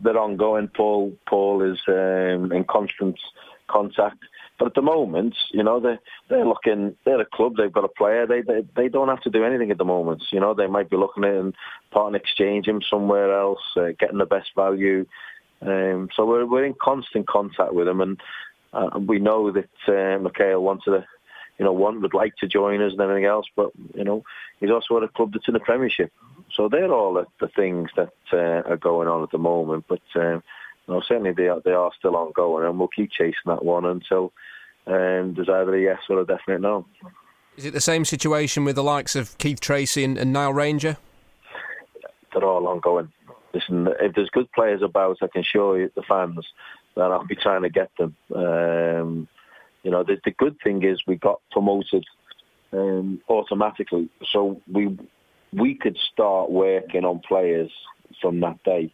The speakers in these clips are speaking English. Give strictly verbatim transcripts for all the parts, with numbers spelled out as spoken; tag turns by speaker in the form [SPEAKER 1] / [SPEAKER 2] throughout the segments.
[SPEAKER 1] they're ongoing. Paul Paul is um, in constant contact. But at the moment, you know, they're, they're looking, they're a club, they've got a player, they, they they don't have to do anything at the moment. You know, they might be looking at and part and exchange him somewhere else, uh, getting the best value. Um, so we're we're in constant contact with them, and uh, we know that uh, Mikhail wanted to, you know, one would like to join us and everything else, but, you know, he's also at a club that's in the Premiership. So they're all the, the things that uh, are going on at the moment, but um, no, certainly they are, they are still ongoing, and we'll keep chasing that one until um, there's either a yes or a definite no.
[SPEAKER 2] Is it the same situation with the likes of Keith Tracy and, and Niall Ranger?
[SPEAKER 1] They're all ongoing. Listen, if there's good players about, I can show you the fans that I'll be trying to get them. Um, you know, the, the good thing is we got promoted um, automatically, so we we could start working on players from that day.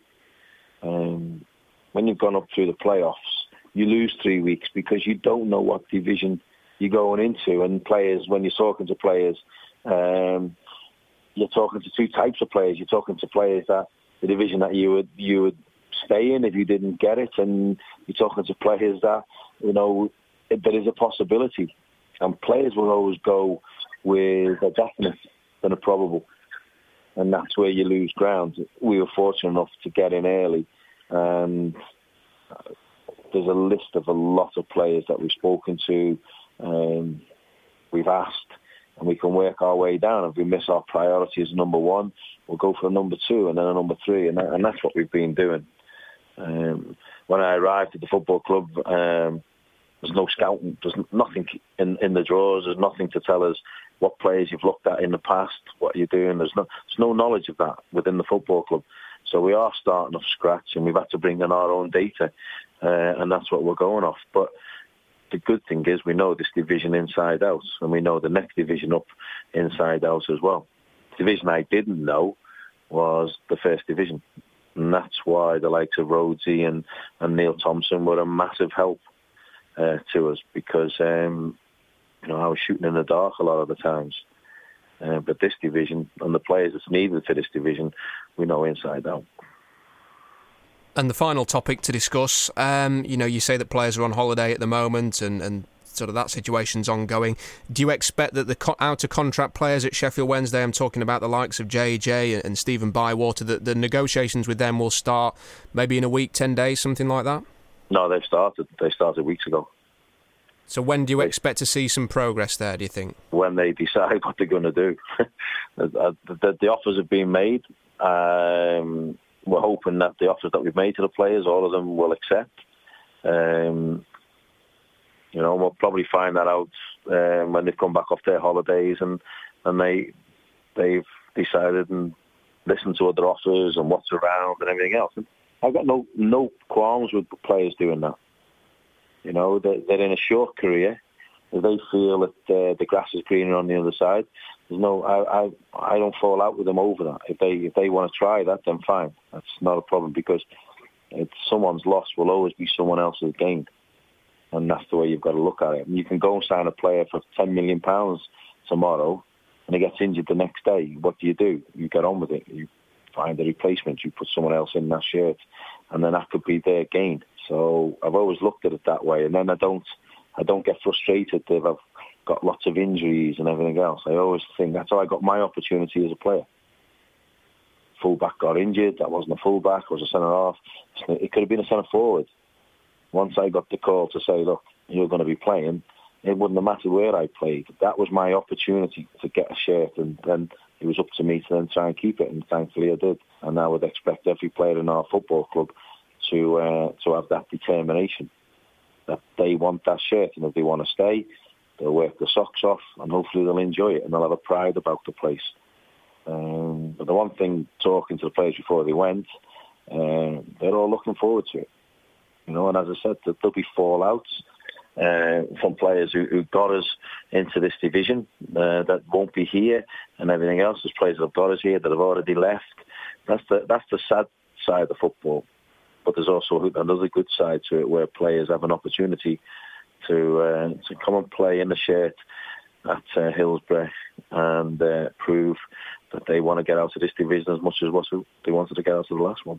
[SPEAKER 1] Um, when you've gone up through the playoffs, you lose three weeks because you don't know what division you're going into. And players, when you're talking to players, um, you're talking to two types of players. You're talking to players that the division that you would you would stay in if you didn't get it, and you're talking to players that, you know, there is a possibility. And players will always go with a definite than a probable. And that's where you lose ground. We were fortunate enough to get in early, and there's a list of a lot of players that we've spoken to, um, we've asked, and we can work our way down. If we miss our priority as number one, we'll go for a number two and then a number three, and, that, and that's what we've been doing. Um, when I arrived at the football club, um, there's no scouting, there's nothing in, in the drawers, there's nothing to tell us what players you've looked at in the past, what you're doing. There's no, there's no knowledge of that within the football club. So we are starting off scratch, and we've had to bring in our own data, uh, and that's what we're going off. But the good thing is we know this division inside out, and we know the next division up inside out as well. The division I didn't know was the first division, and that's why the likes of Rhodesy and, and Neil Thompson were a massive help uh, to us, because um, you know, I was shooting in the dark a lot of the times. Uh, but this division and the players that's needed for this division, we know inside out.
[SPEAKER 2] And the final topic to discuss, um, you know, you say that players are on holiday at the moment, and, and sort of that situation's ongoing. Do you expect that the co- out-of-contract players at Sheffield Wednesday, I'm talking about the likes of J J and Stephen Bywater, that the negotiations with them will start maybe in a week, ten days, something like that? No,
[SPEAKER 1] they've started. They started weeks ago.
[SPEAKER 2] So when do you expect to see some progress there, do you think?
[SPEAKER 1] When they decide what they're going to do. the, the, the offers have been made. Um, we're hoping that the offers that we've made to the players, all of them will accept. Um, you know, we'll probably find that out um, when they've come back off their holidays and, and they, they've decided and listened to other offers and what's around and everything else. And I've got no, no qualms with players doing that. You know, they're, they're in a short career. If they feel that uh, the grass is greener on the other side, there's no. I, I I don't fall out with them over that. If they if they want to try that, then fine. That's not a problem, because it's someone's loss will always be someone else's gain, and that's the way you've got to look at it. And you can go and sign a player for ten million pounds tomorrow, and he gets injured the next day. What do you do? You get on with it. You find a replacement. You put someone else in that shirt, and then that could be their gain. So I've always looked at it that way, and then I don't, I don't get frustrated if I've got lots of injuries and everything else. I always think that's how I got my opportunity as a player. Fullback got injured. That wasn't a fullback. I was a centre half. It could have been a centre forward. Once I got the call to say, look, you're going to be playing, it wouldn't have mattered where I played. That was my opportunity to get a shirt, and then it was up to me to then try and keep it, and thankfully I did. And I would expect every player in our football club to uh, to have that determination that they want that shirt, and if they want to stay, they'll work the socks off, and hopefully they'll enjoy it, and they'll have a pride about the place. Um, but the one thing, talking to the players before they went, uh, they're all looking forward to it. You know, and as I said, there'll be fallouts uh, from players who, who got us into this division uh, that won't be here, and everything else. There's players that have got us here that have already left. That's the that's the sad side of football. But there's also another good side to it, where players have an opportunity to uh, to come and play in the shirt at uh, Hillsborough and uh, prove that they want to get out of this division as much as what they wanted to get out of the last one.